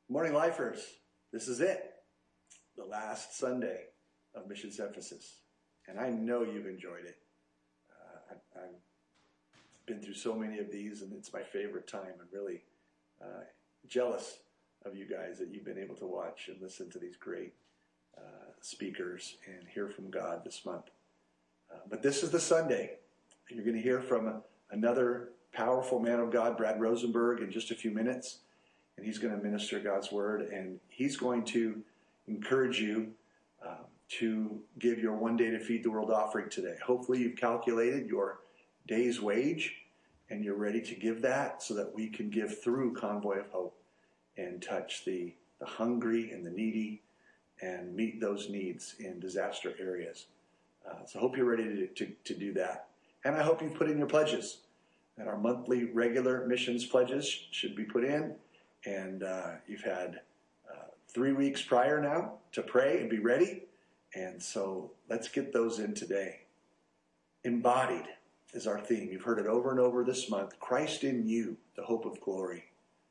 Morning, lifers. This is it, the last Sunday of Missions Emphasis. And I know you've enjoyed it. I've been through so many of these, and it's my favorite time. I'm really jealous of you guys that you've been able to watch and listen to these great speakers and hear from God this month. But this is the Sunday. You're going to hear from another powerful man of God, Brad Rosenberg, in just a few minutes. And he's going to minister God's word, and he's going to encourage you to give your one day to feed the world offering today. Hopefully you've calculated your day's wage, and you're ready to give that so that we can give through Convoy of Hope and touch the hungry and the needy and meet those needs in disaster areas. So I hope you're ready to do that. And I hope you put in your pledges. And our monthly regular missions pledges should be put in. And you've had 3 weeks prior now to pray and be ready. And so let's get those in today. Embodied is our theme. You've heard it over and over this month. Christ in you, the hope of glory.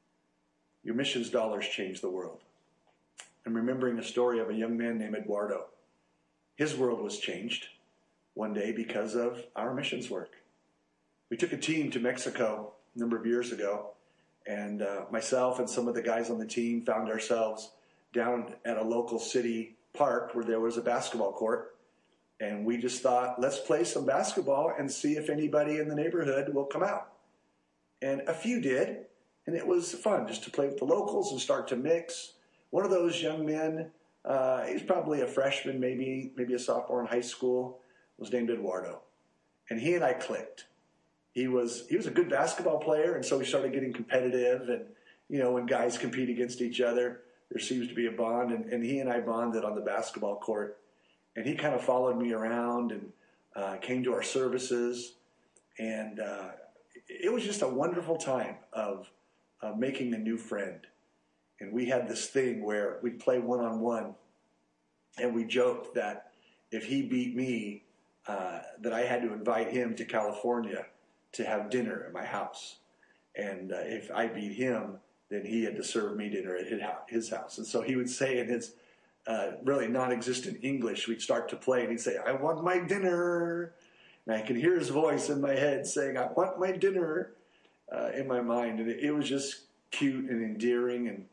Your missions dollars change the world. I'm remembering a story of a young man named Eduardo. His world was changed one day because of our missions work. We took a team to Mexico a number of years ago. And myself and some of the guys on the team found ourselves down at a local city park where there was a basketball court. And we just thought, let's play some basketball and see if anybody in the neighborhood will come out. And a few did. And it was fun just to play with the locals and start to mix. One of those young men, he's probably a freshman, maybe a sophomore in high school, was named Eduardo. And he and I clicked. He was a good basketball player, and so we started getting competitive. And, you know, when guys compete against each other, there seems to be a bond. And he and I bonded on the basketball court. And he kind of followed me around and came to our services. And it was just a wonderful time of making a new friend. And we had this thing where we'd play one-on-one. And we joked that if he beat me, that I had to invite him to California to have dinner at my house. And if I beat him, then he had to serve me dinner at his house. And so he would say in his really non-existent English, we'd start to play, and he'd say, I want my dinner. And I could hear his voice in my head saying, I want my dinner, in my mind. And it was just cute and endearing, and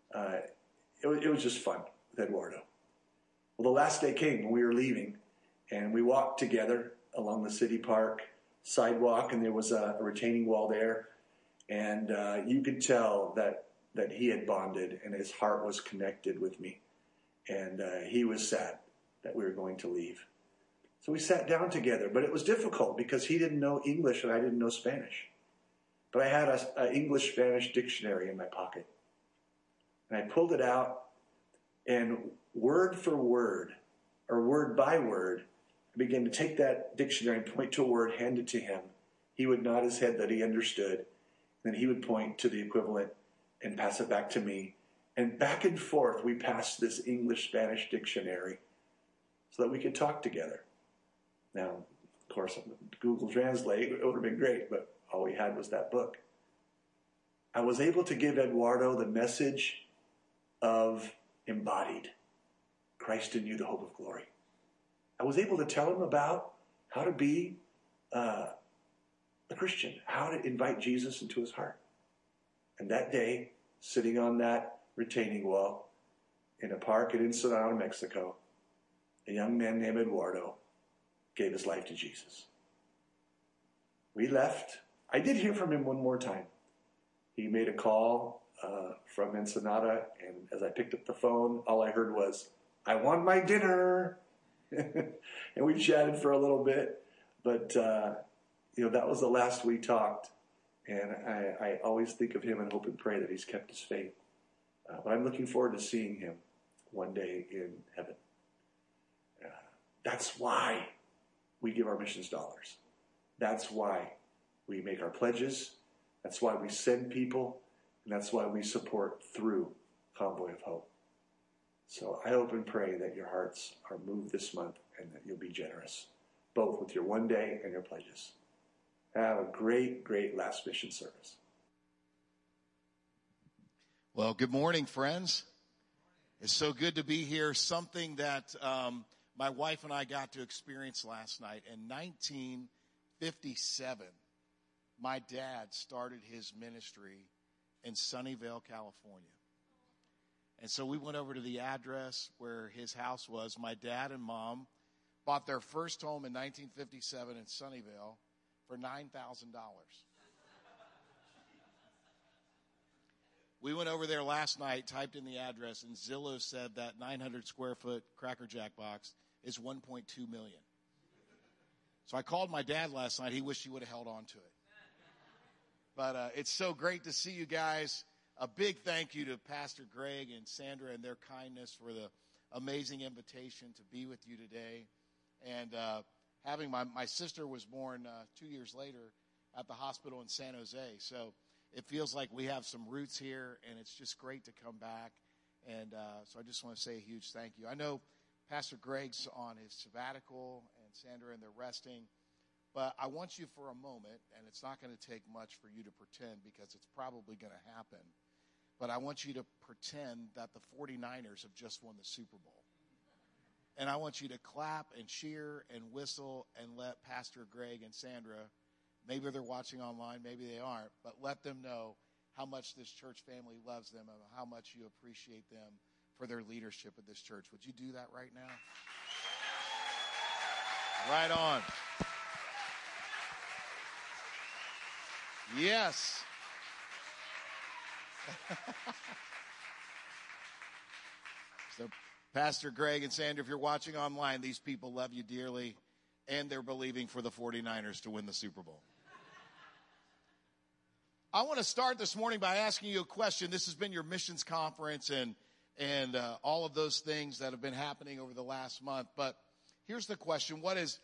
it was just fun with Eduardo. Well, the last day came when we were leaving, and we walked together along the city park sidewalk, and there was a retaining wall there, and you could tell that he had bonded and his heart was connected with me, and he was sad that we were going to leave. So we sat down together, but it was difficult because he didn't know English and I didn't know Spanish. But I had an English-Spanish dictionary in my pocket, and I pulled it out, and word for word, or word by word, I began to take that dictionary and point to a word, hand it to him. He would nod his head that he understood. Then he would point to the equivalent and pass it back to me. And back and forth, we passed this English-Spanish dictionary so that we could talk together. Now, of course, Google Translate, it would have been great, but all we had was that book. I was able to give Eduardo the message of embodied. Christ in you, the hope of glory. I was able to tell him about how to be a Christian, how to invite Jesus into his heart. And that day, sitting on that retaining wall in a park in Ensenada, Mexico, a young man named Eduardo gave his life to Jesus. We left. I did hear from him one more time. He made a call from Ensenada, and as I picked up the phone, all I heard was, I want my dinner. And we chatted for a little bit, but that was the last we talked. And I always think of him and hope and pray that he's kept his faith. But I'm looking forward to seeing him one day in heaven. That's why we give our missions dollars. That's why we make our pledges. That's why we send people. And that's why we support through Convoy of Hope. So I hope and pray that your hearts are moved this month and that you'll be generous, both with your one day and your pledges. Have a great, great last mission service. Well, good morning, friends. It's so good to be here. Something that my wife and I got to experience last night. In 1957, my dad started his ministry in Sunnyvale, California. And so we went over to the address where his house was. My dad and mom bought their first home in 1957 in Sunnyvale for $9,000. We went over there last night, typed in the address, and Zillow said that 900 square foot Cracker Jack box is $1.2 million. So I called my dad last night. He wished he would have held on to it. But it's so great to see you guys. A big thank you to Pastor Greg and Sandra and their kindness for the amazing invitation to be with you today. And having my sister was born 2 years later at the hospital in San Jose. So it feels like we have some roots here, and it's just great to come back. And so I just want to say a huge thank you. I know Pastor Greg's on his sabbatical, and Sandra, and they're resting. But I want you for a moment, and it's not going to take much for you to pretend because it's probably going to happen. But I want you to pretend that the 49ers have just won the Super Bowl. And I want you to clap and cheer and whistle and let Pastor Greg and Sandra, maybe they're watching online, maybe they aren't, but let them know how much this church family loves them and how much you appreciate them for their leadership at this church. Would you do that right now? Right on. Yes. So, Pastor Greg and Sandra, if you're watching online, these people love you dearly, and they're believing for the 49ers to win the Super Bowl. I want to start this morning by asking you a question. This has been your missions conference and all of those things that have been happening over the last month. But here's the question. What is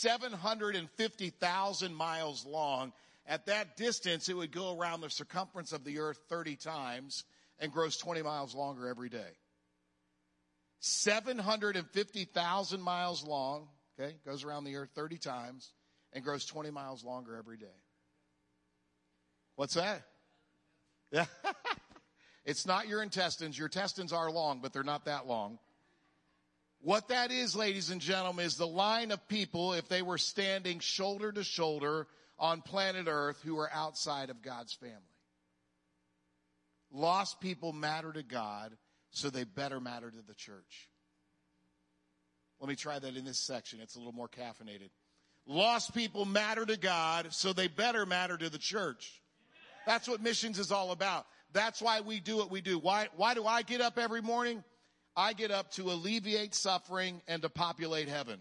750,000 miles long? At that distance, it would go around the circumference of the earth 30 times and grows 20 miles longer every day. 750,000 miles long, okay, goes around the earth 30 times and grows 20 miles longer every day. What's that? Yeah. It's not your intestines. Your intestines are long, but they're not that long. What that is, ladies and gentlemen, is the line of people, if they were standing shoulder to shoulder on planet Earth, who are outside of God's family. Lost people matter to God, so they better matter to the church. Let me try that in this section. It's a little more caffeinated. Lost people matter to God, so they better matter to the church. That's what missions is all about. That's why we do what we do. Why do I get up every morning? I get up to alleviate suffering and to populate heaven.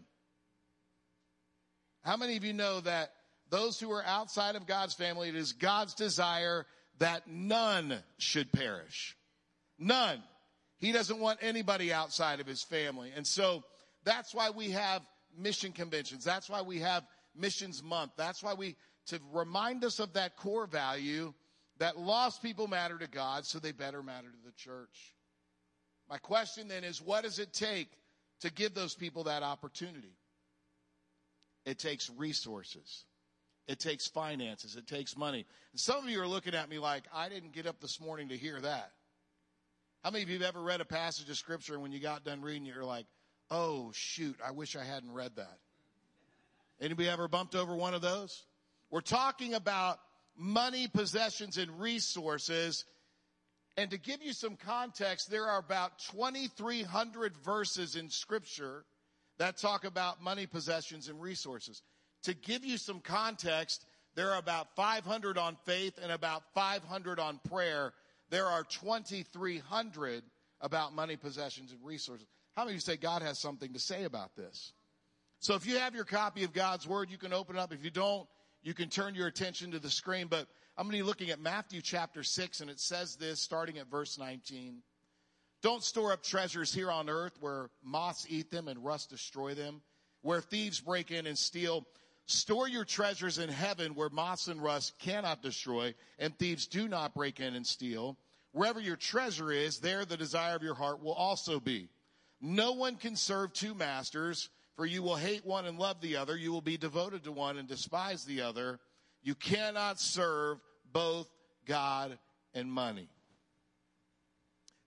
How many of you know that those who are outside of God's family, it is God's desire that none should perish? None. He doesn't want anybody outside of his family. And so that's why we have mission conventions. That's why we have Missions Month. That's why to remind us of that core value that lost people matter to God, so they better matter to the church. My question then is, what does it take to give those people that opportunity? It takes resources. It takes finances. It takes money. And some of you are looking at me like, I didn't get up this morning to hear that. How many of you have ever read a passage of Scripture and when you got done reading it, you're like, oh, shoot, I wish I hadn't read that? Anybody ever bumped over one of those? We're talking about money, possessions, and resources. And to give you some context, there are about 2,300 verses in Scripture that talk about money, possessions, and resources. To give you some context, there are about 500 on faith and about 500 on prayer. There are 2,300 about money, possessions, and resources. How many of you say God has something to say about this? So if you have your copy of God's Word, you can open it up. If you don't, you can turn your attention to the screen. But I'm going to be looking at Matthew chapter 6, and it says this, starting at verse 19. Don't store up treasures here on earth where moths eat them and rust destroy them, where thieves break in and steal. Store your treasures in heaven where moths and rust cannot destroy and thieves do not break in and steal. Wherever your treasure is, there the desire of your heart will also be. No one can serve two masters, for you will hate one and love the other. You will be devoted to one and despise the other. You cannot serve both God and money.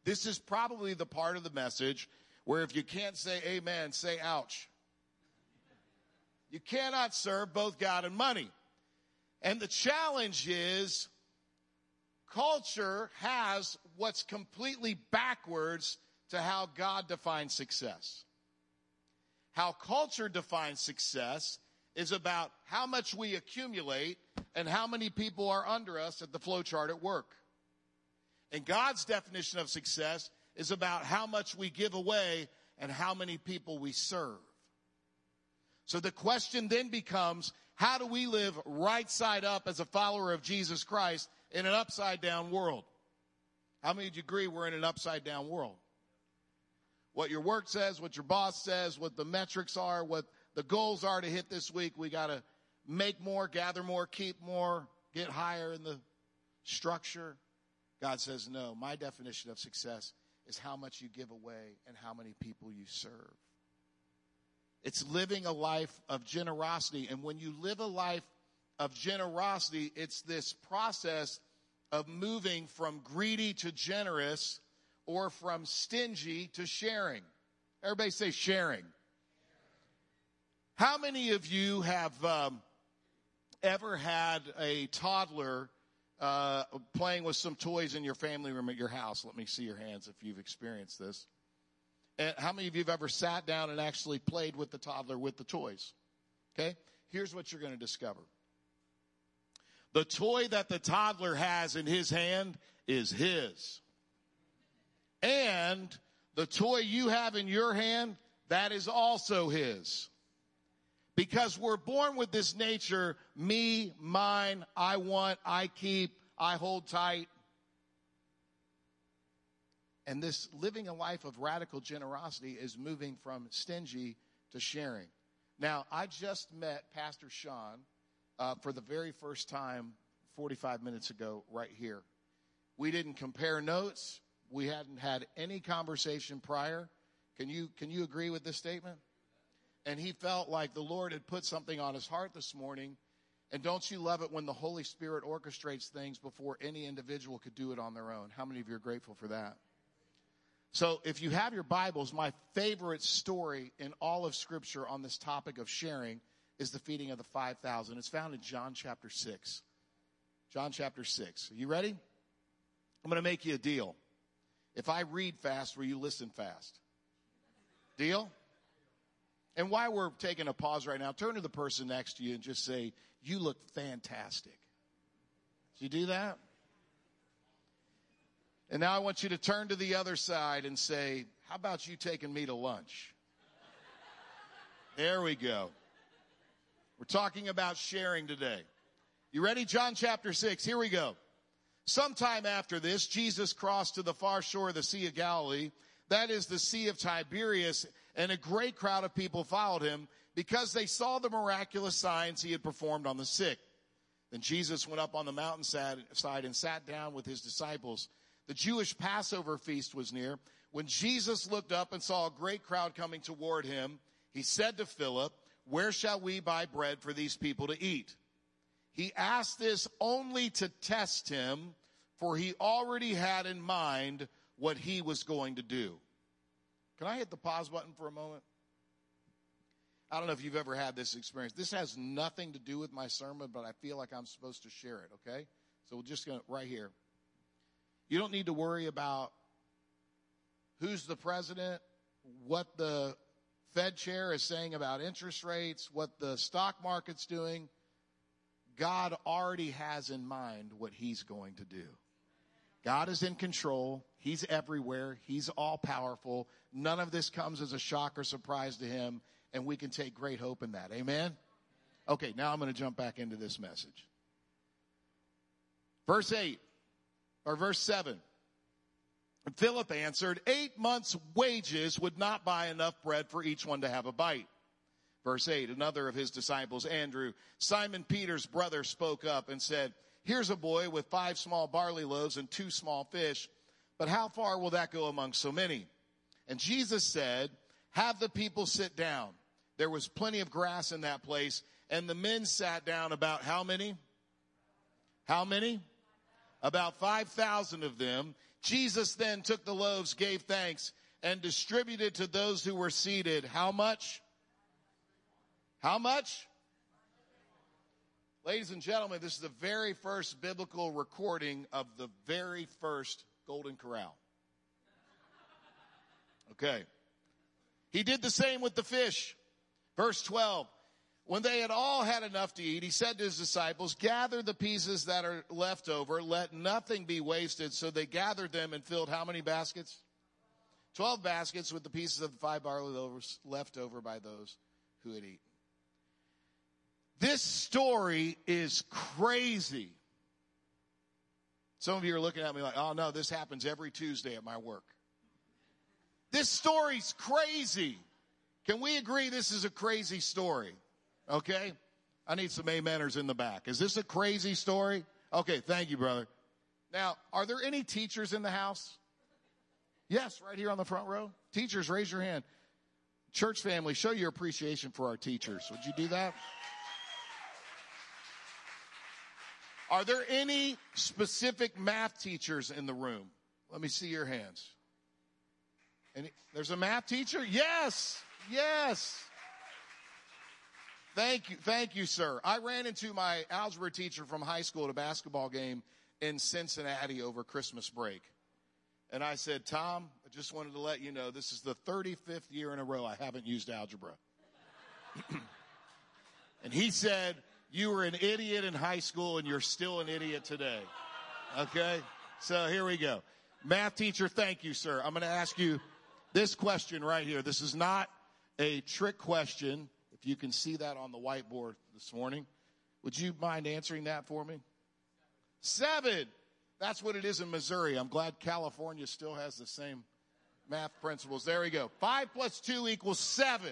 This is probably the part of the message where if you can't say amen, say ouch. You cannot serve both God and money. And the challenge is culture has what's completely backwards to how God defines success. How culture defines success is about how much we accumulate and how many people are under us at the flow chart at work. And God's definition of success is about how much we give away and how many people we serve. So the question then becomes, how do we live right side up as a follower of Jesus Christ in an upside down world? How many of you agree we're in an upside down world? What your work says, what your boss says, what the metrics are, what the goals are to hit this week, we got to make more, gather more, keep more, get higher in the structure. God says, no, my definition of success is how much you give away and how many people you serve. It's living a life of generosity. And when you live a life of generosity, it's this process of moving from greedy to generous or from stingy to sharing. Everybody say sharing. How many of you have ever had a toddler playing with some toys in your family room at your house? Let me see your hands if you've experienced this. And how many of you have ever sat down and actually played with the toddler with the toys? Okay? Here's what you're going to discover. The toy that the toddler has in his hand is his. And the toy you have in your hand, that is also his. Because we're born with this nature, me, mine, I want, I keep, I hold tight. And this living a life of radical generosity is moving from stingy to sharing. Now, I just met Pastor Sean for the very first time 45 minutes ago right here. We didn't compare notes. We hadn't had any conversation prior. Can you agree with this statement? And he felt like the Lord had put something on his heart this morning. And don't you love it when the Holy Spirit orchestrates things before any individual could do it on their own? How many of you are grateful for that? So if you have your Bibles, my favorite story in all of Scripture on this topic of sharing is the feeding of the 5,000. It's found in John chapter 6. John chapter 6. Are you ready? I'm going to make you a deal. If I read fast, will you listen fast? Deal? And while we're taking a pause right now, turn to the person next to you and just say, you look fantastic. Did you do that? And now I want you to turn to the other side and say, how about you taking me to lunch? There we go. We're talking about sharing today. You ready? John chapter 6. Here we go. Sometime after this, Jesus crossed to the far shore of the Sea of Galilee. That is the Sea of Tiberias. And a great crowd of people followed him because they saw the miraculous signs he had performed on the sick. Then Jesus went up on the mountainside and sat down with his disciples. The Jewish Passover feast was near. When Jesus looked up and saw a great crowd coming toward him, he said to Philip, where shall we buy bread for these people to eat? He asked this only to test him, for he already had in mind what he was going to do. Can I hit the pause button for a moment? I don't know if you've ever had this experience. This has nothing to do with my sermon, but I feel like I'm supposed to share it, okay? So we're just going to, right here. You don't need to worry about who's the president, what the Fed chair is saying about interest rates, what the stock market's doing. God already has in mind what he's going to do. God is in control. He's everywhere. He's all powerful. None of this comes as a shock or surprise to him, and we can take great hope in that. Amen? Okay, now I'm going to jump back into this message. Verse 7. And Philip answered, 8 months' wages would not buy enough bread for each one to have a bite. Verse 8, another of his disciples, Andrew, Simon Peter's brother, spoke up and said, here's a boy with 5 small barley loaves and 2 small fish, but how far will that go among so many? And Jesus said, have the people sit down. There was plenty of grass in that place, and the men sat down about how many? How many? About 5,000 of them, Jesus then took the loaves, gave thanks, and distributed to those who were seated. How much? How much? Ladies and gentlemen, this is the very first biblical recording of the very first Golden Corral. Okay. He did the same with the fish. Verse 12. When they had all had enough to eat, he said to his disciples, gather the pieces that are left over. Let nothing be wasted. So they gathered them and filled how many baskets? 12 baskets with the pieces of the 5 barley loaves left over by those who had eaten. This story is crazy. Some of you are looking at me like, oh no, this happens every Tuesday at my work. This story's crazy. Can we agree this is a crazy story? Okay? I need some ameners in the back. Is this a crazy story? Okay, thank you, brother. Now, are there any teachers in the house? Yes, right here on the front row. Teachers, raise your hand. Church family, show your appreciation for our teachers. Would you do that? Are there any specific math teachers in the room? Let me see your hands. There's a math teacher? Yes, yes. Thank you, sir. I ran into my algebra teacher from high school at a basketball game in Cincinnati over Christmas break. And I said, Tom, I just wanted to let you know this is the 35th year in a row I haven't used algebra. And he said, you were an idiot in high school and you're still an idiot today. Okay? So here we go. Math teacher, thank you, sir. I'm going to ask you this question right here. This is not a trick question. If you can see that on the whiteboard this morning, would you mind answering that for me? 7. That's what it is in Missouri. I'm glad California still has the same math principles. There we go. 5 plus 2 equals 7.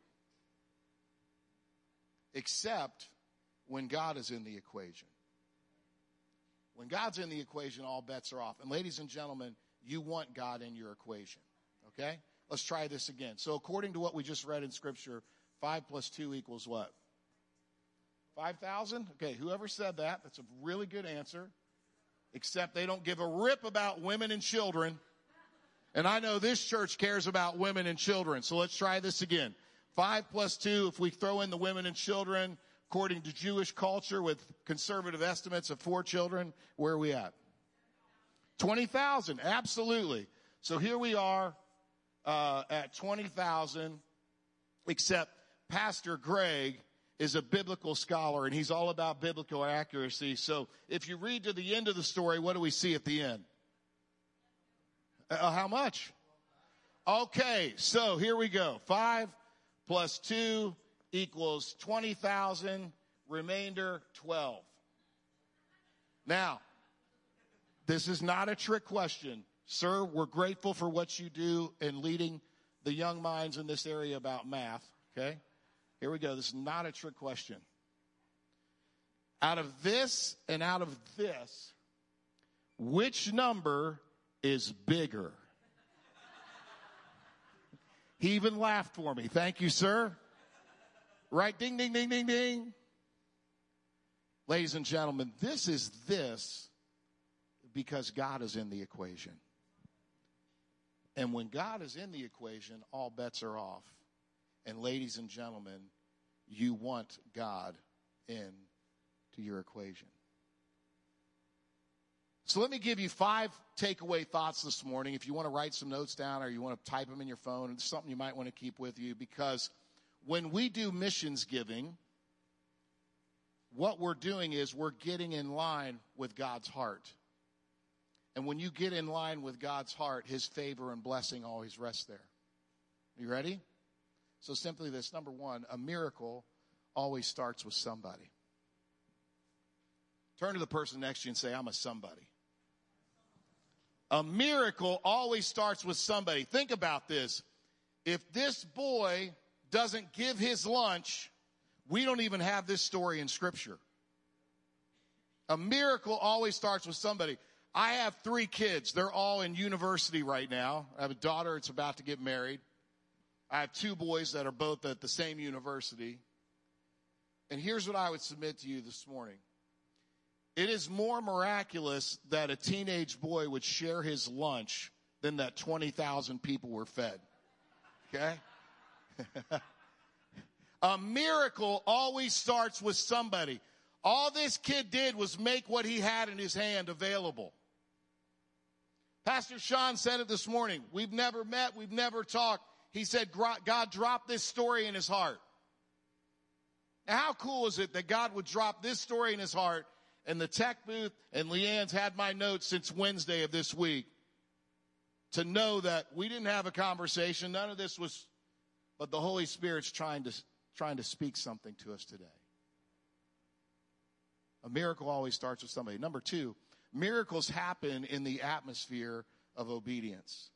Except when God is in the equation. When God's in the equation, all bets are off. And ladies and gentlemen, you want God in your equation. Okay? Let's try this again. So according to what we just read in Scripture, 5 plus 2 equals what? 5,000? Okay, whoever said that, that's a really good answer. Except they don't give a rip about women and children. And I know this church cares about women and children. So let's try this again. 5 plus 2, if we throw in the women and children, according to Jewish culture with conservative estimates of 4 children, where are we at? 20,000, absolutely. So here we are at 20,000, except Pastor Greg is a biblical scholar, and he's all about biblical accuracy. So if you read to the end of the story, what do we see at the end? How much? Okay, so here we go. 5 plus 2 equals 20,000, remainder 12. Now, this is not a trick question. Sir, we're grateful for what you do in leading the young minds in this area about math, okay? Here we go. This is not a trick question. Out of this and out of this, which number is bigger? He even laughed for me. Thank you, sir. Right? Ding, ding, ding, ding, ding. Ladies and gentlemen, this is this because God is in the equation. And when God is in the equation, all bets are off. And ladies and gentlemen, you want God in to your equation. So let me give you 5 takeaway thoughts this morning. If you want to write some notes down or you want to type them in your phone, it's something you might want to keep with you, because when we do missions giving, what we're doing is we're getting in line with God's heart. And when you get in line with God's heart, his favor and blessing always rests there. You ready? So simply this, number 1, a miracle always starts with somebody. Turn to the person next to you and say, I'm a somebody. A miracle always starts with somebody. Think about this. If this boy doesn't give his lunch, we don't even have this story in Scripture. A miracle always starts with somebody. I have 3 kids. They're all in university right now. I have a daughter that's about to get married. I have 2 boys that are both at the same university. And here's what I would submit to you this morning. It is more miraculous that a teenage boy would share his lunch than that 20,000 people were fed. Okay? A miracle always starts with somebody. All this kid did was make what he had in his hand available. Pastor Sean said it this morning. We've never met. We've never talked. He said God dropped this story in his heart. Now, how cool is it that God would drop this story in his heart, and the tech booth and Leanne's had my notes since Wednesday of this week to know that we didn't have a conversation. None of this was, but the Holy Spirit's trying to speak something to us today. A miracle always starts with somebody. Number two, miracles happen in the atmosphere of obedience.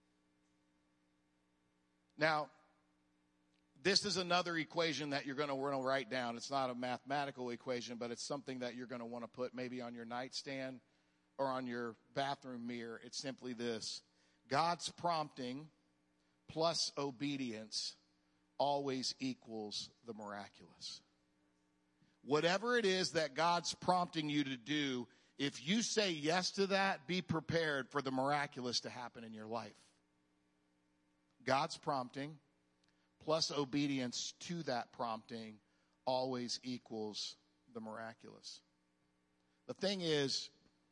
Now, this is another equation that you're going to want to write down. It's not a mathematical equation, but it's something that you're going to want to put maybe on your nightstand or on your bathroom mirror. It's simply this: God's prompting plus obedience always equals the miraculous. Whatever it is that God's prompting you to do, if you say yes to that, be prepared for the miraculous to happen in your life. God's prompting plus obedience to that prompting always equals the miraculous. The thing is,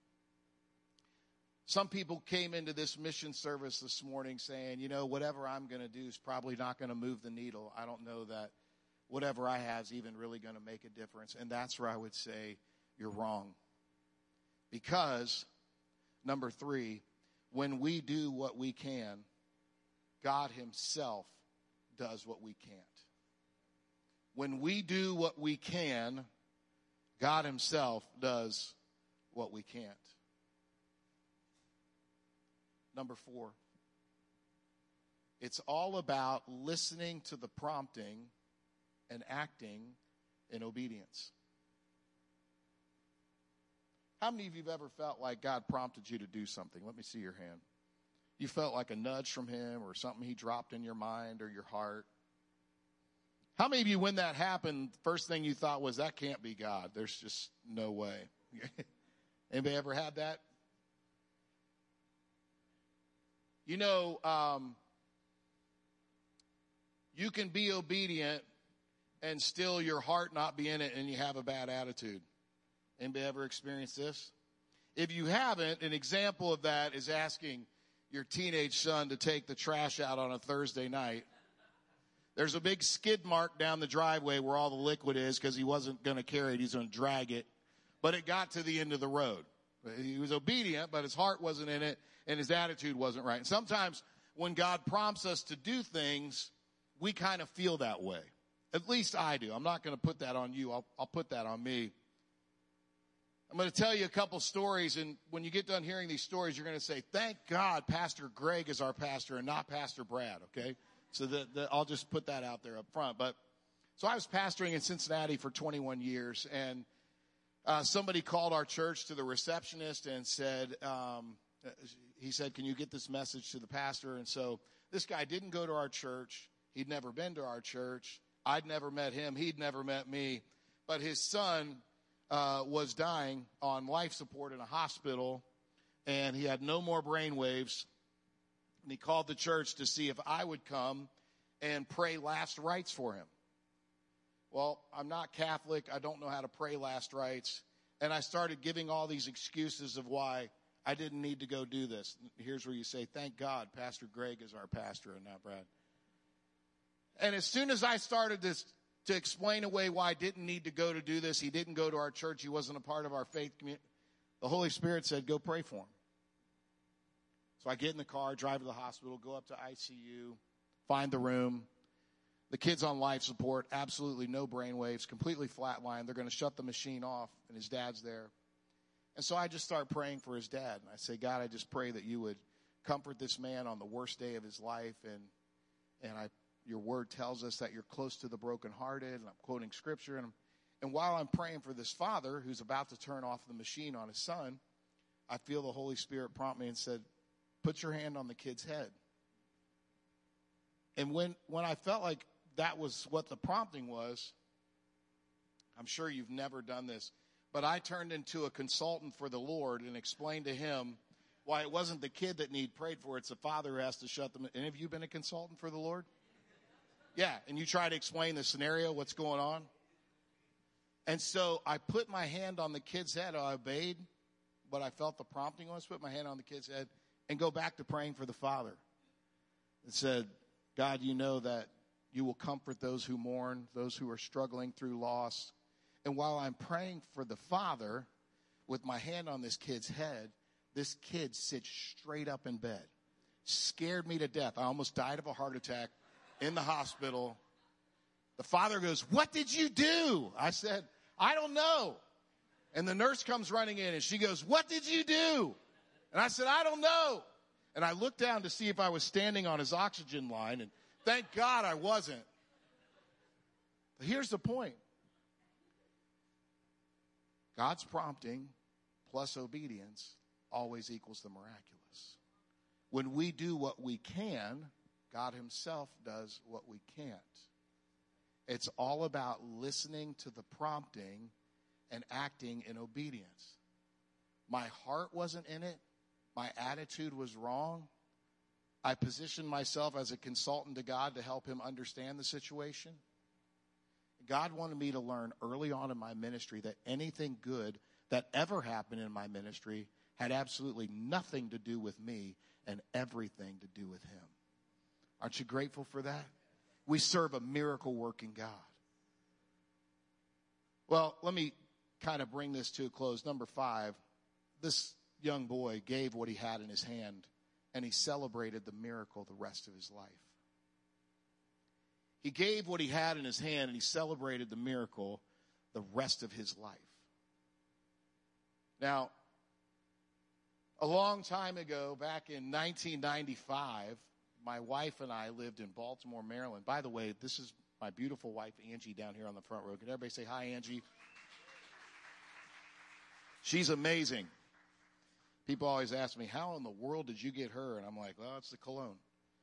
some people came into this mission service this morning saying, you know, whatever I'm going to do is probably not going to move the needle. I don't know that whatever I have is even really going to make a difference. And that's where I would say you're wrong. Because, number three, when we do what we can, God himself does what we can't. When we do what we can, God himself does what we can't. Number four, it's all about listening to the prompting and acting in obedience. How many of you have ever felt like God prompted you to do something? Let me see your hand. You felt like a nudge from him or something he dropped in your mind or your heart. How many of you, when that happened, first thing you thought was, that can't be God. There's just no way. Anybody ever had that? You know, you can be obedient and still your heart not be in it and you have a bad attitude. Anybody ever experienced this? If you haven't, an example of that is asking your teenage son to take the trash out on a Thursday night. There's a big skid mark down the driveway where all the liquid is because he wasn't going to carry it. He's going to drag it. But it got to the end of the road. He was obedient, but his heart wasn't in it and his attitude wasn't right. And sometimes when God prompts us to do things, we kind of feel that way. At least I do. I'm not going to put that on you. I'll put that on me. I'm going to tell you a couple stories, and when you get done hearing these stories, you're going to say, thank God Pastor Greg is our pastor and not Pastor Brad, okay? So I'll just put that out there up front. So I was pastoring in Cincinnati for 21 years, and somebody called our church to the receptionist and said, he said, can you get this message to the pastor? And so this guy didn't go to our church. He'd never been to our church. I'd never met him. He'd never met me. But his son was dying on life support in a hospital, and he had no more brain waves. And he called the church to see if I would come and pray last rites for him. Well, I'm not Catholic. I don't know how to pray last rites. And I started giving all these excuses of why I didn't need to go do this. Here's where you say, thank God Pastor Greg is our pastor and not Brad. And as soon as I started to explain away why I didn't need to go to do this, he didn't go to our church, he wasn't a part of our faith community, the Holy Spirit said, go pray for him. So I get in the car, drive to the hospital, go up to ICU, find the room. The kid's on life support, absolutely no brain waves, completely flatlined. They're going to shut the machine off, and his dad's there. And so I just start praying for his dad. And I say, God, I just pray that you would comfort this man on the worst day of his life. And your word tells us that you're close to the brokenhearted. And I'm quoting scripture. And while I'm praying for this father who's about to turn off the machine on his son, I feel the Holy Spirit prompt me and said, put your hand on the kid's head. And when I felt like that was what the prompting was, I'm sure you've never done this. But I turned into a consultant for the Lord and explained to him why it wasn't the kid that need prayed for. It's the father who has to shut them. And have you been a consultant for the Lord? Yeah. And you try to explain the scenario, what's going on. And so I put my hand on the kid's head. I obeyed what I felt the prompting was, put my hand on the kid's head and go back to praying for the father. And said, God, you know that you will comfort those who mourn, those who are struggling through loss. And while I'm praying for the father, with my hand on this kid's head, this kid sits straight up in bed. Scared me to death. I almost died of a heart attack in the hospital. The father goes, what did you do? I said, I don't know. And the nurse comes running in and she goes, what did you do? And I said, I don't know. And I looked down to see if I was standing on his oxygen line, and thank God I wasn't. But here's the point. God's prompting plus obedience always equals the miraculous. When we do what we can, God himself does what we can't. It's all about listening to the prompting and acting in obedience. My heart wasn't in it. My attitude was wrong. I positioned myself as a consultant to God to help him understand the situation. God wanted me to learn early on in my ministry that anything good that ever happened in my ministry had absolutely nothing to do with me and everything to do with him. Aren't you grateful for that? We serve a miracle-working God. Well, let me kind of bring this to a close. Number 5, this young boy gave what he had in his hand, and he celebrated the miracle the rest of his life. He gave what he had in his hand, and he celebrated the miracle the rest of his life. Now, a long time ago, back in 1995, my wife and I lived in Baltimore, Maryland. By the way, this is my beautiful wife, Angie, down here on the front row. Can everybody say hi, Angie? She's amazing. People always ask me, how in the world did you get her? And I'm like, well, it's the cologne.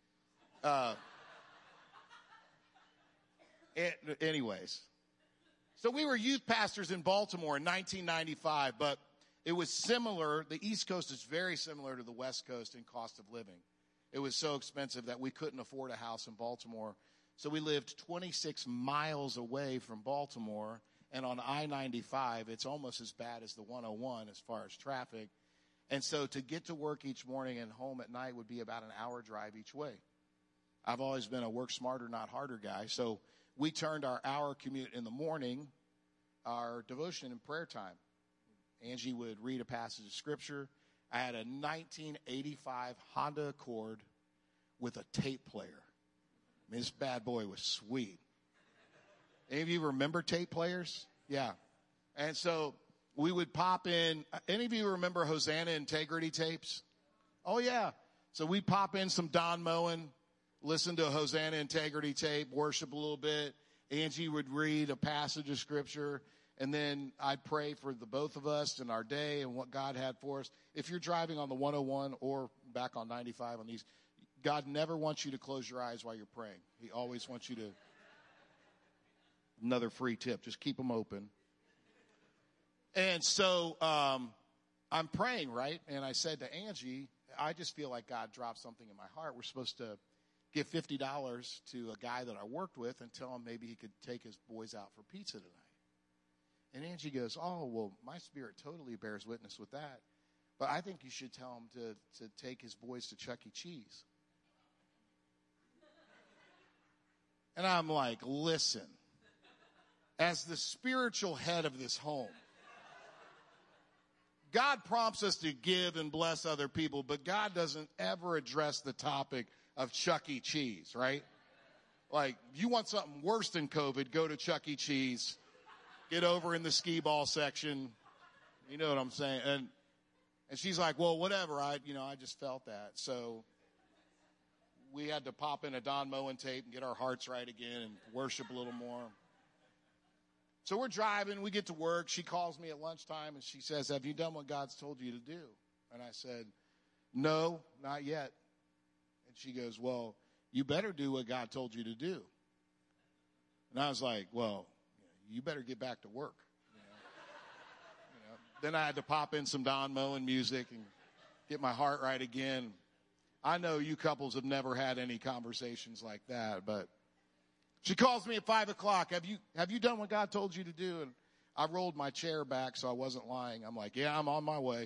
Anyways, so we were youth pastors in Baltimore in 1995, but it was similar. The East Coast is very similar to the West Coast in cost of living. It was so expensive that we couldn't afford a house in Baltimore. So we lived 26 miles away from Baltimore, and on I-95, it's almost as bad as the 101 as far as traffic. And so to get to work each morning and home at night would be about an hour drive each way. I've always been a work smarter, not harder guy. So we turned our hour commute in the morning, our devotion and prayer time. Angie would read a passage of scripture. I had a 1985 Honda Accord with a tape player. I mean, this bad boy was sweet. Any of you remember tape players? Yeah. And so we would pop in. Any of you remember Hosanna Integrity tapes? Oh, yeah. So we'd pop in some Don Moen, listen to a Hosanna Integrity tape, worship a little bit. Angie would read a passage of scripture, and then I'd pray for the both of us and our day and what God had for us. If you're driving on the 101 or back on 95 on these, God never wants you to close your eyes while you're praying. He always wants you to. Another free tip, just keep them open. And so I'm praying, right? And I said to Angie, I just feel like God dropped something in my heart. We're supposed to give $50 to a guy that I worked with and tell him maybe he could take his boys out for pizza tonight. And Angie goes, oh, well, my spirit totally bears witness with that. But I think you should tell him to take his boys to Chuck E. Cheese. And I'm like, listen, as the spiritual head of this home, God prompts us to give and bless other people, but God doesn't ever address the topic of Chuck E. Cheese, right? Like, you want something worse than COVID, go to Chuck E. Cheese. Get over in the skee ball section. You know what I'm saying? And she's like, well, whatever. I just felt that. So we had to pop in a Don Moen tape and get our hearts right again and worship a little more. So we're driving. We get to work. She calls me at lunchtime, and she says, have you done what God's told you to do? And I said, no, not yet. And she goes, well, you better do what God told you to do. And I was like, well, you better get back to work. Then I had to pop in some Don Moen music and get my heart right again. I know you couples have never had any conversations like that, but she calls me at 5 o'clock. Have you done what God told you to do? And I rolled my chair back so I wasn't lying. I'm like, yeah, I'm on my way.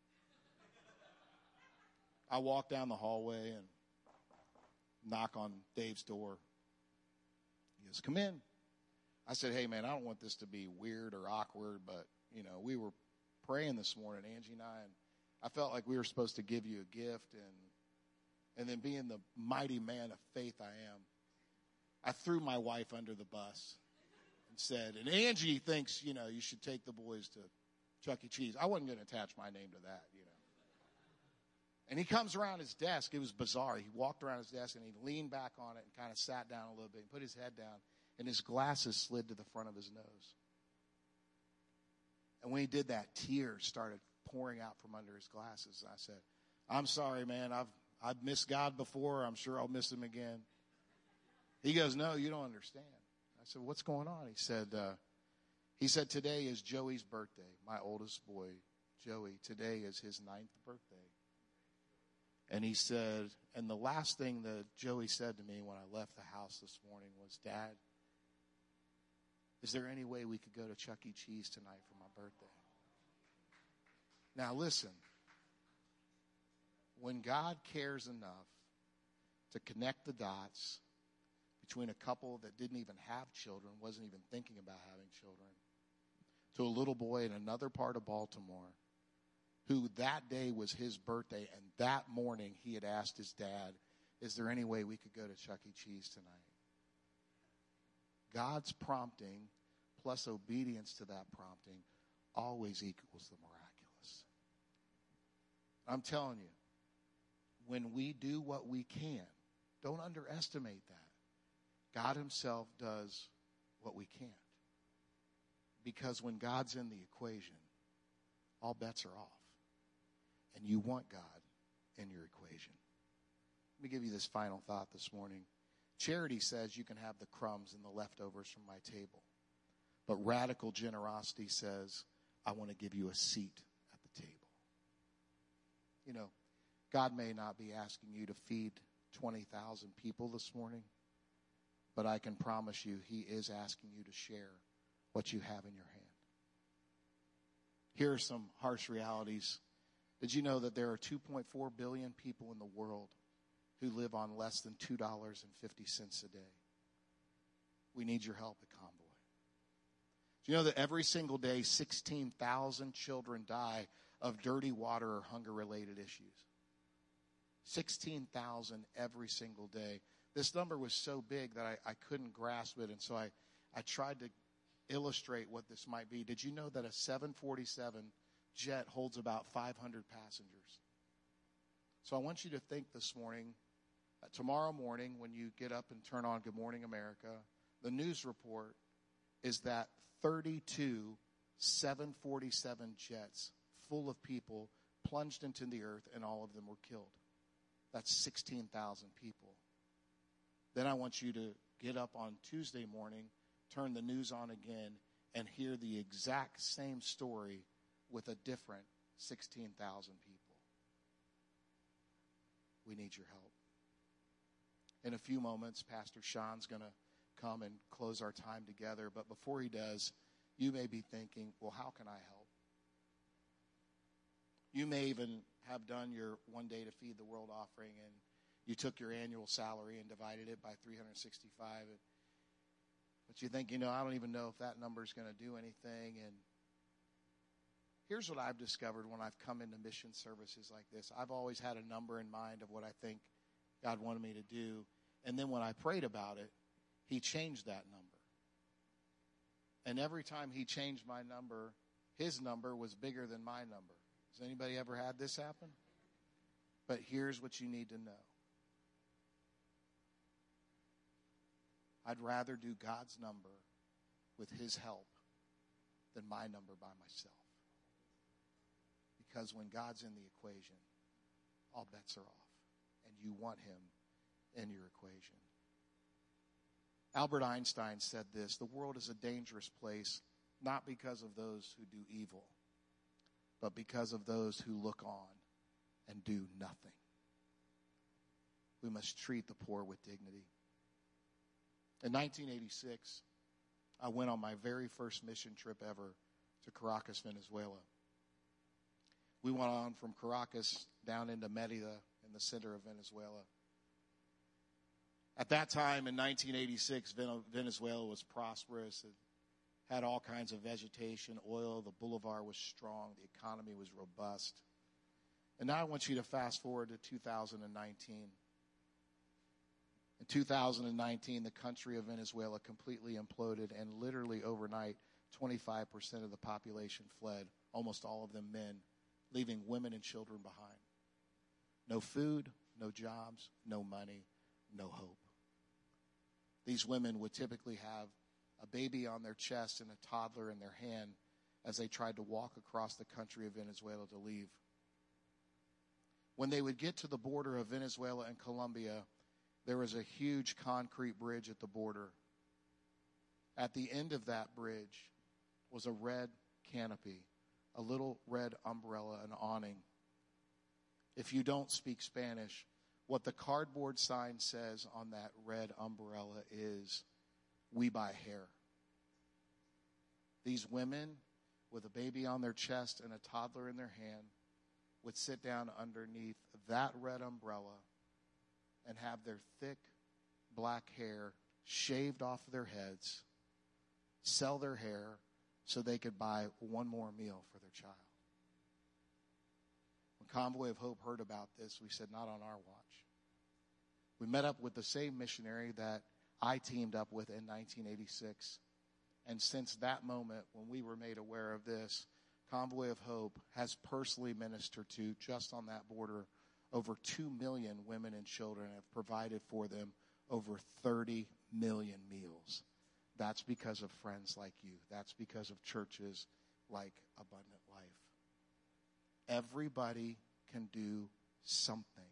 I walk down the hallway and knock on Dave's door. He goes, come in. I said, hey, man, I don't want this to be weird or awkward, but, we were praying this morning, Angie and I felt like we were supposed to give you a gift, and then being the mighty man of faith I am, I threw my wife under the bus and said, and Angie thinks, you should take the boys to Chuck E. Cheese. I wasn't going to attach my name to that, And he comes around his desk. It was bizarre. He walked around his desk, and he leaned back on it and kind of sat down a little bit and put his head down, and his glasses slid to the front of his nose. And when he did that, tears started pouring out from under his glasses. I said, I'm sorry, man. I've missed God before. I'm sure I'll miss him again. He goes, no, you don't understand. I said, what's going on? He said, today is Joey's birthday, my oldest boy, Joey. Today is his 9th birthday. And he said, and the last thing that Joey said to me when I left the house this morning was, Dad, is there any way we could go to Chuck E. Cheese tonight for my birthday? Now listen, when God cares enough to connect the dots between a couple that didn't even have children, wasn't even thinking about having children, to a little boy in another part of Baltimore who that day was his birthday, and that morning he had asked his dad, is there any way we could go to Chuck E. Cheese tonight? God's prompting plus obedience to that prompting always equals the miraculous. I'm telling you, when we do what we can, don't underestimate that. God himself does what we can't. Because when God's in the equation, all bets are off. And you want God in your equation. Let me give you this final thought this morning. Charity says you can have the crumbs and the leftovers from my table. But radical generosity says, I want to give you a seat at the table. God may not be asking you to feed 20,000 people this morning, but I can promise you he is asking you to share what you have in your hand. Here are some harsh realities. Did you know that there are 2.4 billion people in the world who live on less than $2.50 a day? We need your help at Convoy. Do you know that every single day 16,000 children die of dirty water or hunger-related issues? 16,000 every single day. This number was so big that I couldn't grasp it, and so I tried to illustrate what this might be. Did you know that a 747 jet holds about 500 passengers? So I want you to think this morning, tomorrow morning when you get up and turn on Good Morning America, the news report is that 32 747 jets full of people plunged into the earth and all of them were killed. That's 16,000 people. Then I want you to get up on Tuesday morning, turn the news on again, and hear the exact same story with a different 16,000 people. We need your help. In a few moments, Pastor Sean's going to come and close our time together. But before he does, you may be thinking, well, how can I help? You may even have done your One Day to Feed the World offering, and you took your annual salary and divided it by 365. But you think, I don't even know if that number is going to do anything. And here's what I've discovered when I've come into mission services like this. I've always had a number in mind of what I think God wanted me to do. And then when I prayed about it, he changed that number. And every time he changed my number, his number was bigger than my number. Has anybody ever had this happen? But here's what you need to know. I'd rather do God's number with his help than my number by myself. Because when God's in the equation, all bets are off. And you want him in your equation. Albert Einstein said this: the world is a dangerous place, not because of those who do evil, but because of those who look on and do nothing. We must treat the poor with dignity. In 1986, I went on my very first mission trip ever to Caracas, Venezuela. We went on from Caracas down into Merida in the center of Venezuela. At that time in 1986, Venezuela was prosperous. It had all kinds of vegetation, oil. The boulevard was strong. The economy was robust. And now I want you to fast forward to 2019. In 2019, the country of Venezuela completely imploded, and literally overnight, 25% of the population fled, almost all of them men, leaving women and children behind. No food, no jobs, no money, no hope. These women would typically have a baby on their chest and a toddler in their hand as they tried to walk across the country of Venezuela to leave. When they would get to the border of Venezuela and Colombia, there was a huge concrete bridge at the border. At the end of that bridge was a red canopy, a little red umbrella, an awning. If you don't speak Spanish, what the cardboard sign says on that red umbrella is, "We buy hair." These women with a baby on their chest and a toddler in their hand would sit down underneath that red umbrella and have their thick black hair shaved off of their heads, sell their hair so they could buy one more meal for their child. When Convoy of Hope heard about this, we said, not on our watch. We met up with the same missionary that I teamed up with in 1986. And since that moment, when we were made aware of this, Convoy of Hope has personally ministered to, just on that border, over 2 million women and children, and have provided for them over 30 million meals. That's because of friends like you. That's because of churches like Abundant Life. Everybody can do something.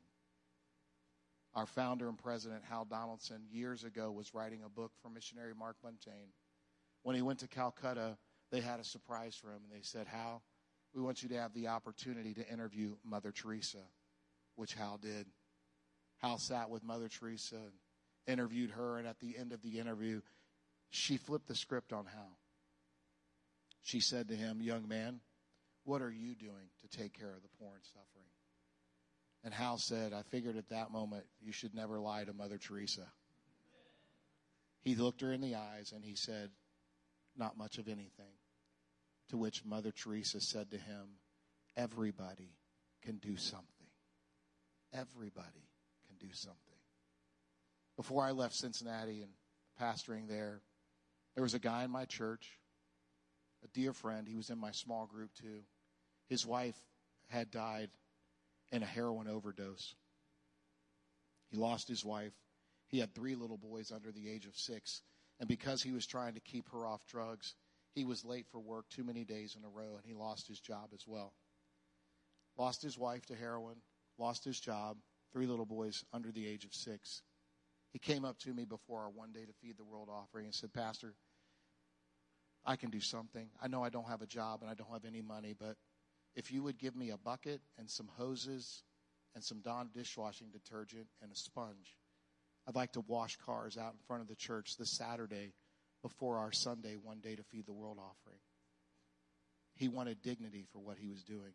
Our founder and president, Hal Donaldson, years ago was writing a book for missionary Mark Montaigne. When he went to Calcutta, they had a surprise for him, and they said, Hal, we want you to have the opportunity to interview Mother Teresa, which Hal did. Hal sat with Mother Teresa and interviewed her, and at the end of the interview, she flipped the script on Hal. She said to him, young man, what are you doing to take care of the poor and suffering? And Hal said, I figured at that moment you should never lie to Mother Teresa. He looked her in the eyes and he said, not much of anything. To which Mother Teresa said to him, everybody can do something. Everybody can do something. Before I left Cincinnati and pastoring there was a guy in my church, a dear friend. He was in my small group too. His wife had died in a heroin overdose. He lost his wife. He had 3 little boys under the age of 6. And because he was trying to keep her off drugs, he was late for work too many days in a row, and he lost his job as well. Lost his wife to heroin, lost his job, 3 little boys under the age of 6. He came up to me before our One Day to Feed the World offering and said, Pastor, I can do something. I know I don't have a job and I don't have any money, but if you would give me a bucket and some hoses and some Dawn dishwashing detergent and a sponge, I'd like to wash cars out in front of the church this Saturday before our Sunday One Day to Feed the World offering. He wanted dignity for what he was doing.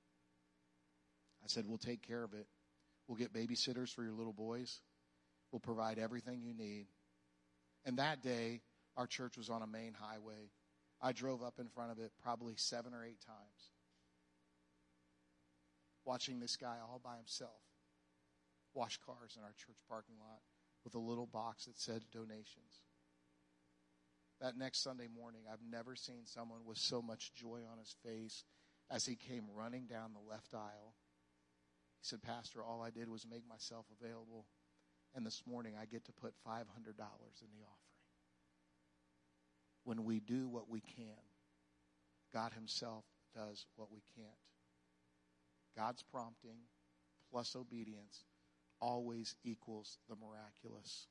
I said, we'll take care of it. We'll get babysitters for your little boys. We'll provide everything you need. And that day, our church was on a main highway. I drove up in front of it probably 7 or 8 times, watching this guy all by himself wash cars in our church parking lot with a little box that said donations. That next Sunday morning, I've never seen someone with so much joy on his face as he came running down the left aisle. He said, Pastor, all I did was make myself available, and this morning I get to put $500 in the offering. When we do what we can, God himself does what we can't. God's prompting plus obedience always equals the miraculous.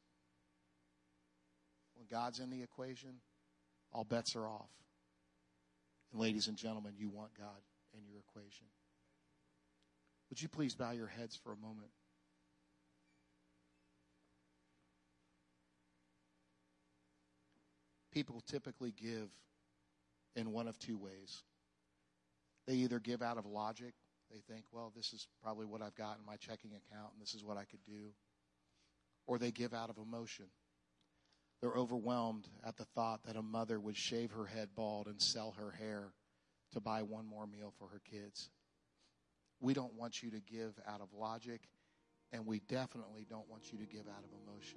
When God's in the equation, all bets are off. And ladies and gentlemen, you want God in your equation. Would you please bow your heads for a moment? People typically give in one of two ways. They either give out of logic. They think, well, this is probably what I've got in my checking account, and this is what I could do. Or they give out of emotion. They're overwhelmed at the thought that a mother would shave her head bald and sell her hair to buy one more meal for her kids. We don't want you to give out of logic, and we definitely don't want you to give out of emotion.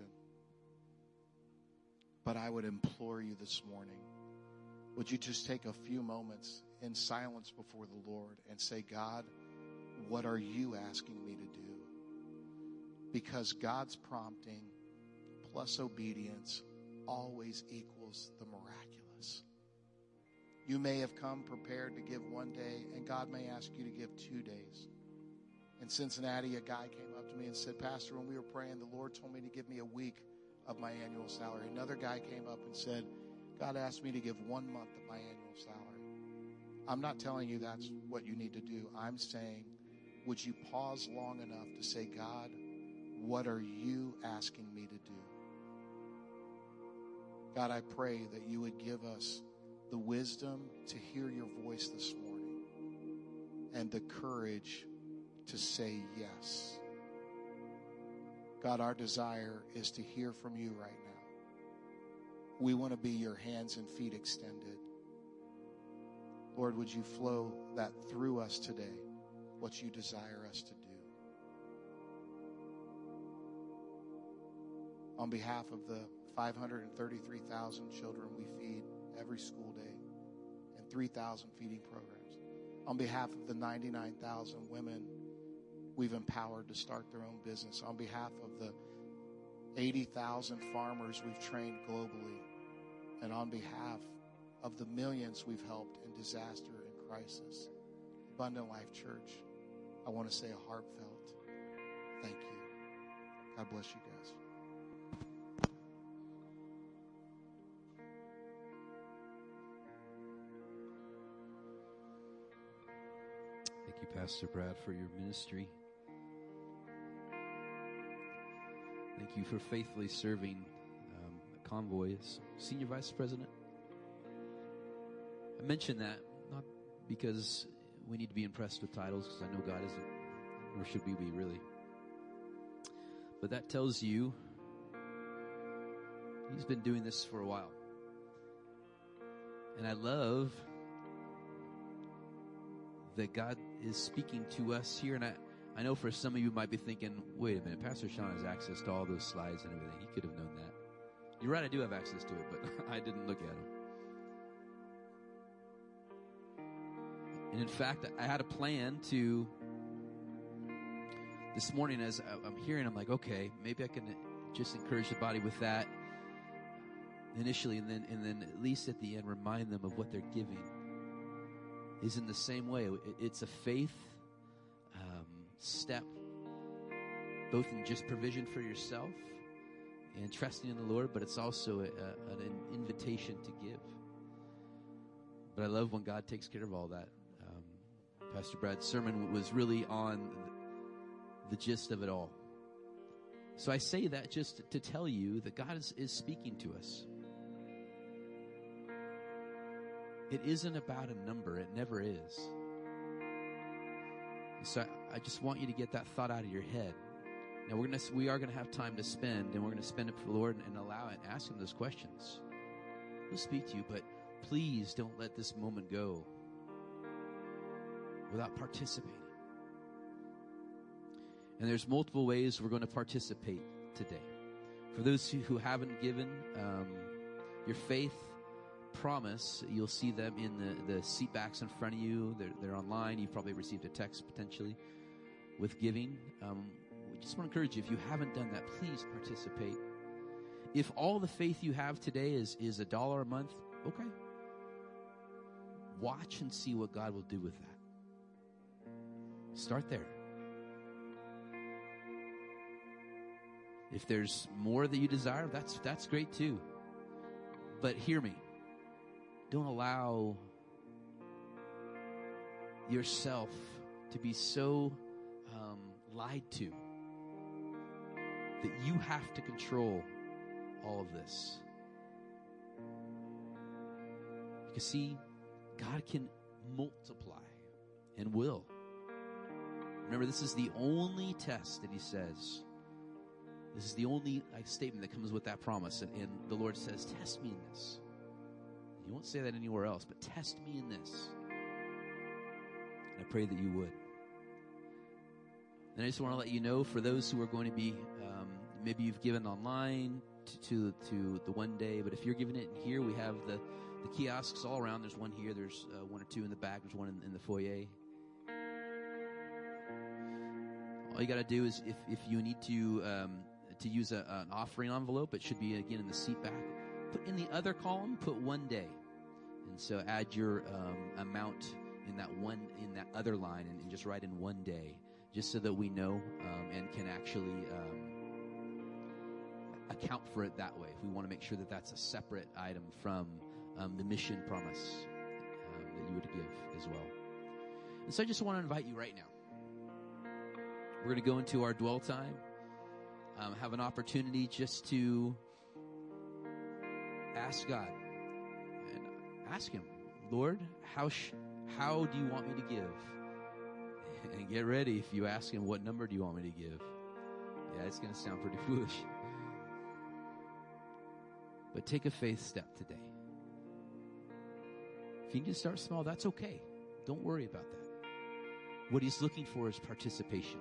But I would implore you this morning, would you just take a few moments in silence before the Lord and say, God, what are you asking me to do? Because God's prompting plus obedience always equals the miraculous. You may have come prepared to give one day, and God may ask you to give 2 days. In Cincinnati, a guy came up to me and said, Pastor, when we were praying, the Lord told me to give me a week of my annual salary. Another guy came up and said, God asked me to give 1 month of my annual salary. I'm not telling you that's what you need to do. I'm saying, would you pause long enough to say, God, what are you asking me to do? God, I pray that you would give us the wisdom to hear your voice this morning and the courage to say yes. God, our desire is to hear from you right now. We want to be your hands and feet extended. Lord, would you flow that through us today, what you desire us to do? On behalf of the 533,000 children we feed every school day and 3,000 feeding programs, on behalf of the 99,000 women we've empowered to start their own business, on behalf of the 80,000 farmers we've trained globally, and on behalf of the millions we've helped in disaster and crisis, Abundant Life Church, I want to say a heartfelt thank you. God bless you guys. Thank you, Pastor Brad, for your ministry. Thank you for faithfully serving Convoy as Senior Vice President. I mention that not because we need to be impressed with titles, because I know God isn't, nor should we be really. But that tells you he's been doing this for a while. And I love that God is speaking to us here. And I know for some of you might be thinking, wait a minute, Pastor Sean has access to all those slides and everything. He could have known that. You're right, I do have access to it, but I didn't look at them. And in fact, I had a plan to, this morning as I'm hearing, I'm like, okay, maybe I can just encourage the body with that initially, and then at least at the end remind them of what they're giving is in the same way. It's a faith step, both in just provision for yourself and trusting in the Lord, but it's also an invitation to give. But I love when God takes care of all that. Pastor Brad's sermon was really on the gist of it all. So I say that just to tell you that God is speaking to us. It isn't about a number. It never is. So I just want you to get that thought out of your head. Now we are gonna have time to spend, and we're gonna spend it for the Lord and allow it and ask Him those questions. He'll speak to you, but please don't let this moment go without participating. And there's multiple ways we're going to participate today. For those who haven't given your faith promise, you'll see them in the seat backs in front of you. They're online. You've probably received a text potentially with giving. We just want to encourage you, if you haven't done that, please participate. If all the faith you have today is $1 a month, okay. Watch and see what God will do with that. Start there. If there's more that you desire, that's great too. But hear me. Don't allow yourself to be so lied to that you have to control all of this. Because see, God can multiply and will. Remember, this is the only test that he says. This is the only statement that comes with that promise. And the Lord says, test me in this. You won't say that anywhere else, but test me in this. And I pray that you would. And I just want to let you know, for those who are going to be, maybe you've given online to the one day, but if you're giving it in here, we have the kiosks all around. There's one here, there's one or two in the back, there's one in the foyer. All you got to do is, if you need to use an offering envelope, it should be, again, in the seat back. Put in the other column, put one day. And so add your amount in that other line and just write in one day, just so that we know and can actually account for it that way. If we want to make sure that that's a separate item from the mission promise that you would give as well. And so I just want to invite you right now. We're going to go into our dwell time, have an opportunity just to ask God and ask him, Lord, how do you want me to give? And get ready, if you ask him, what number do you want me to give? Yeah, it's going to sound pretty foolish. But take a faith step today. If you need to start small, that's okay. Don't worry about that. What he's looking for is participation.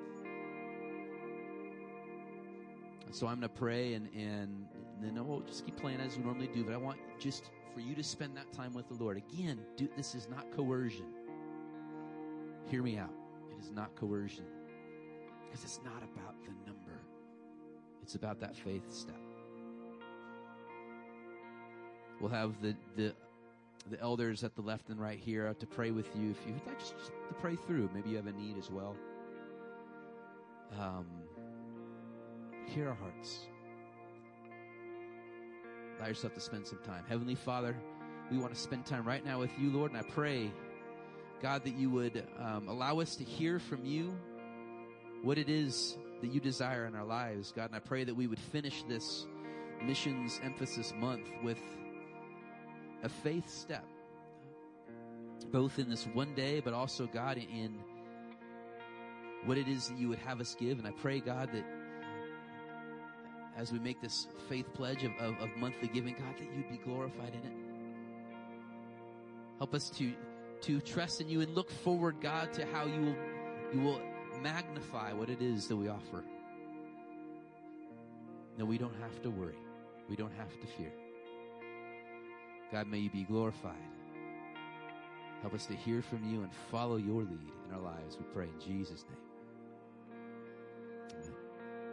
So I'm going to pray, and then we'll just keep playing as we normally do. But I want just for you to spend that time with the Lord. Again, this is not coercion. Hear me out. It is not coercion. Because it's not about the number. It's about that faith step. We'll have the elders at the left and right here to pray with you. If you'd like just to pray through. Maybe you have a need as well. Hear our hearts. Allow yourself to spend some time. Heavenly Father, we want to spend time right now with you, Lord, and I pray, God, that you would allow us to hear from you what it is that you desire in our lives, God, and I pray that we would finish this missions emphasis month with a faith step, both in this one day, but also, God, in what it is that you would have us give. And I pray, God, that as we make this faith pledge of monthly giving, God, that you'd be glorified in it. Help us to trust in you and look forward, God, to how you will magnify what it is that we offer. No, we don't have to worry. We don't have to fear. God, may you be glorified. Help us to hear from you and follow your lead in our lives. We pray in Jesus' name. Amen.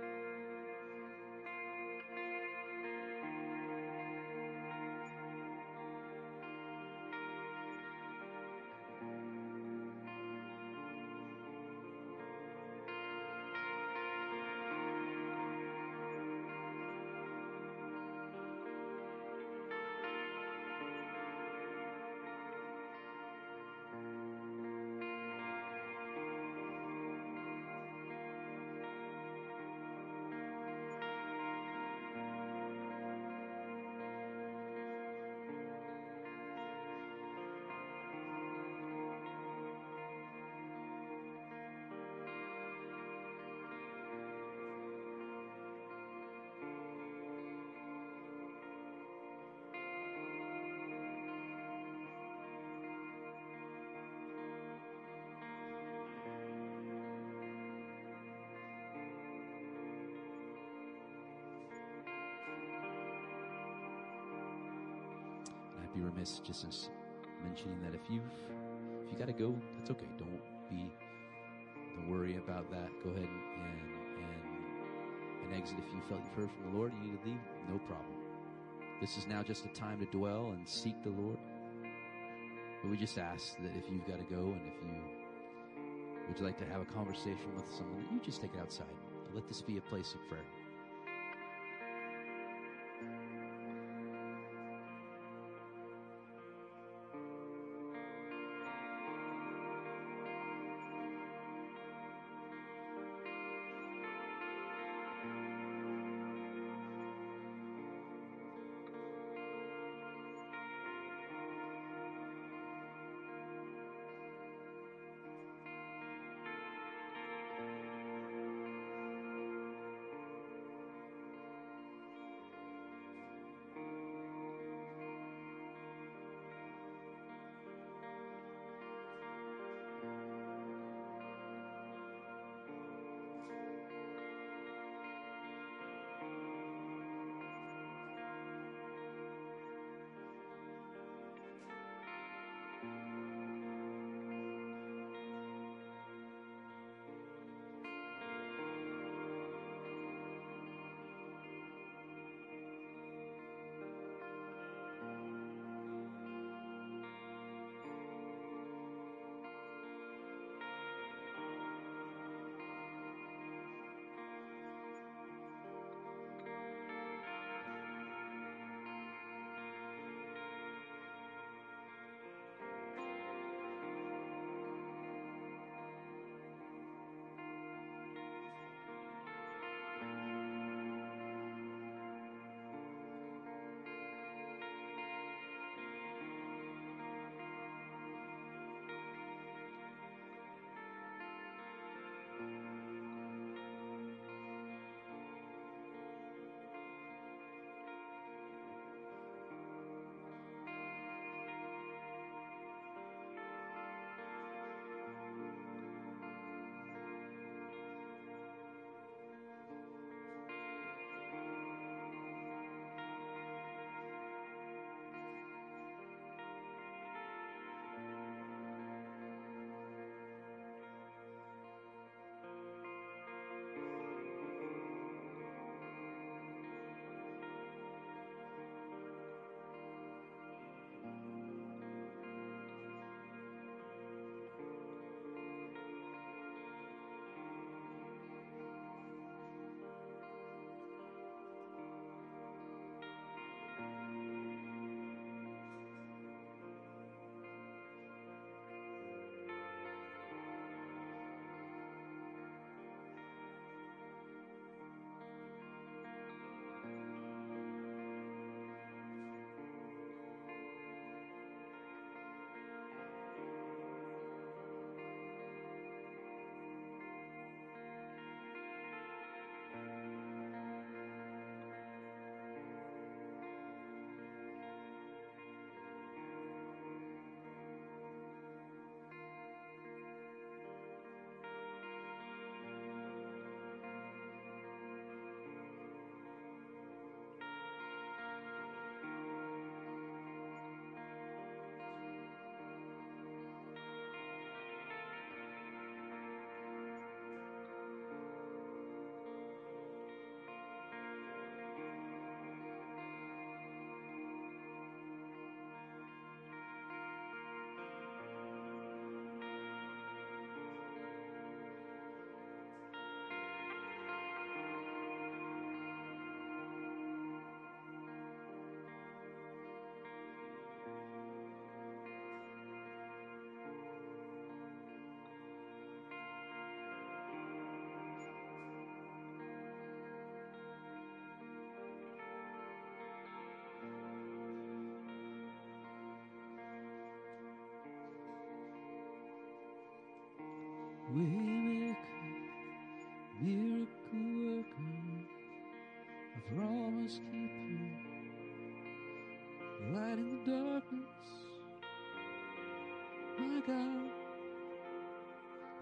Be remiss just as mentioning that if you got to go, that's okay. Don't worry about that. Go ahead and exit if you felt you've heard from the Lord and you need to leave. No problem. This is now just a time to dwell and seek the Lord. But we just ask that if you've got to go and if you would like to have a conversation with someone, that you just take it outside. Let this be a place of prayer.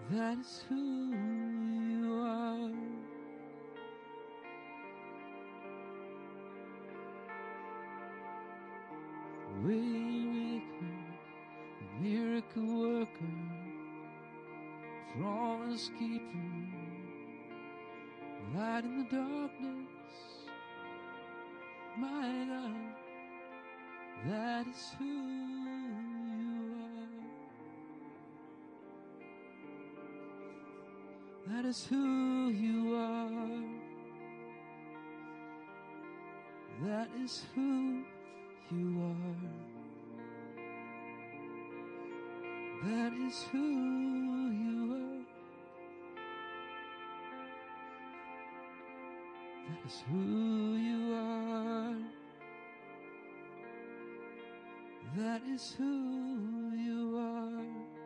That is who you are. Waymaker, miracle worker, promise keeper, light in the darkness, my God, that is who you are. That is who you are. That is who you are. That is who you are. That is who you are. That is who you are.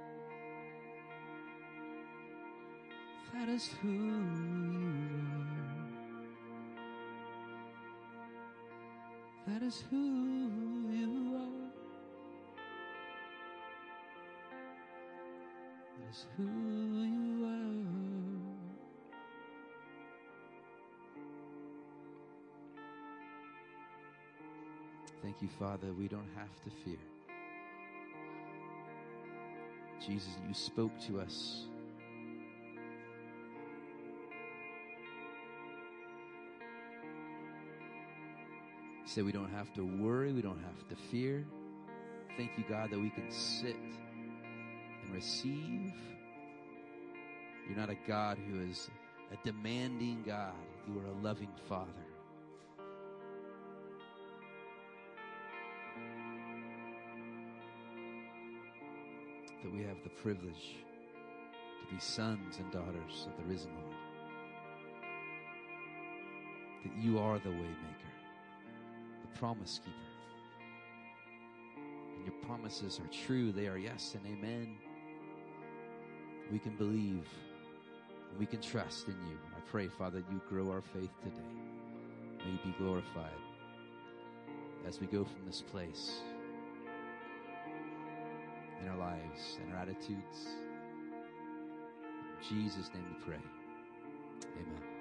That is who you are. That is who you are. That is who you are. Thank you, Father. We don't have to fear. Jesus, you spoke to us. You said we don't have to worry. We don't have to fear. Thank you, God, that we can sit and receive. You're not a God who is a demanding God. You are a loving Father. That we have the privilege to be sons and daughters of the risen Lord. That you are the way maker, the promise keeper. And your promises are true. They are yes and amen. We can believe and we can trust in you. I pray, Father, you grow our faith today. May you be glorified as we go from this place, in our lives and our attitudes. In Jesus' name we pray. Amen.